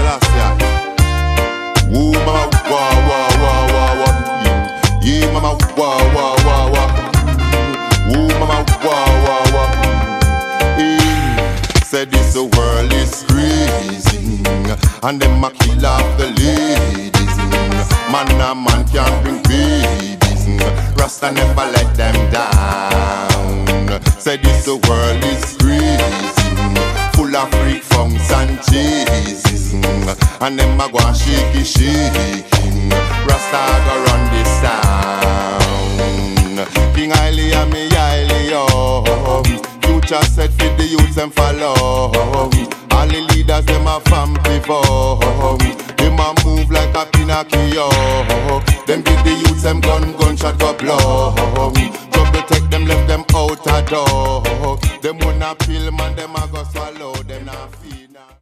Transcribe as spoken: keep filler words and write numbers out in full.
Selassie. Woo mama wah wah wah wah wah. Yeah mama wah wah wah wah. Woo mama wah wah wah. Yeah. Said this the world is crazy, and them a kill off the ladies. Man a man can't bring babies. Rasta never let them down. Said this the world is crazy, full of freak funks and cheeses, and them a go and shaky shaking. Rasta go run this town. King Haile and me Haile yo. Future said for the youths them follow. All the leaders them a from before. Them a move like a Pinocchio. Them give the youths them gun, gunshot go blow. Trouble take them, left them out a door. Them wanna pill man, them a go swallow.